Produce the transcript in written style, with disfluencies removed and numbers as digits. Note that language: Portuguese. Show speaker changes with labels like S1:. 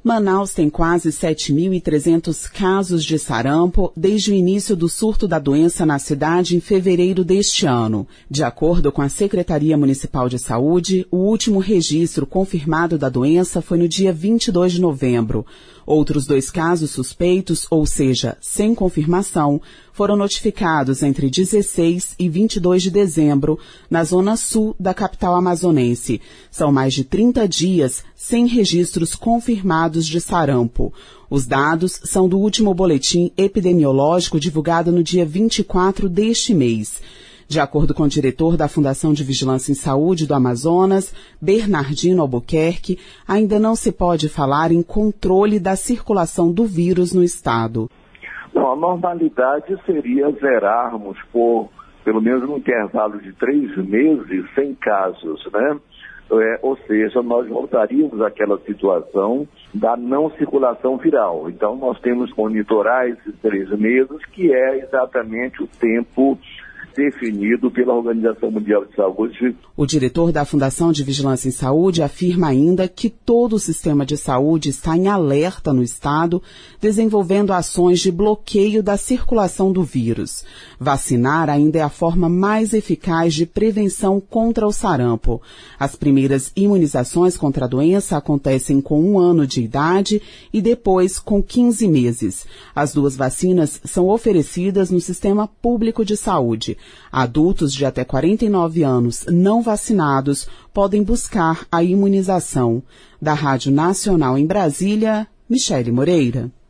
S1: Manaus tem quase 7.300 casos de sarampo desde o início do surto da doença na cidade em fevereiro deste ano. De acordo com a Secretaria Municipal de Saúde, o último registro confirmado da doença foi no dia 22 de novembro. Outros 2 casos suspeitos, ou seja, sem confirmação, foram notificados entre 16 e 22 de dezembro, na zona sul da capital amazonense. São mais de 30 dias sem registros confirmados de sarampo. Os dados são do último boletim epidemiológico divulgado no dia 24 deste mês. De acordo com o diretor da Fundação de Vigilância em Saúde do Amazonas, Bernardino Albuquerque, ainda não se pode falar em controle da circulação do vírus no estado.
S2: Bom, a normalidade seria zerarmos por pelo menos um intervalo de 3 meses sem casos, né? Ou seja, nós voltaríamos àquela situação da não circulação viral. Então, nós temos que monitorar esses 3 meses, que é exatamente o tempo definido pela Organização Mundial de Saúde.
S1: O diretor da Fundação de Vigilância em Saúde afirma ainda que todo o sistema de saúde está em alerta no estado, desenvolvendo ações de bloqueio da circulação do vírus. Vacinar ainda é a forma mais eficaz de prevenção contra o sarampo. As primeiras imunizações contra a doença acontecem com 1 ano de idade e depois com 15 meses. As 2 vacinas são oferecidas no Sistema Público de Saúde. Adultos de até 49 anos não vacinados podem buscar a imunização. Da Rádio Nacional em Brasília, Michele Moreira.